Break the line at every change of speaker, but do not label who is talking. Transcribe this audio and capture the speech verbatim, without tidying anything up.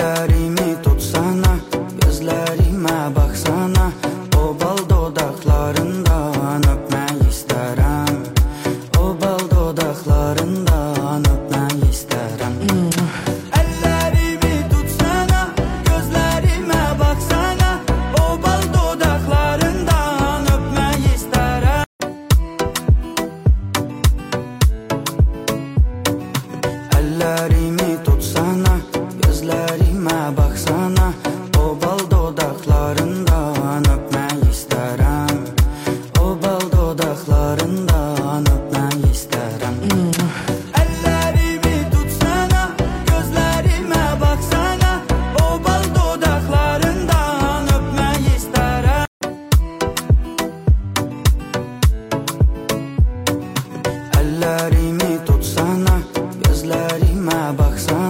Ellerimi tutsana, gözlerime baksana, o bal dodaklarından öpmek isterim. O bal dodaklarından öpmek isterim. mm. Ellerimi tutsana, gözlerime baksana, o bal dodaklarından öpmek isterim. Ellerimi tutsana, gözlerime baksana, o bal dodaklarından öpmek isterim. O bal dodaklarından öpmek isterim. mm. Ellerimi tutsana, gözlerime baksana, o bal dodaklarından öpmek isterim. Ellerimi tutsana, gözlerime baksana,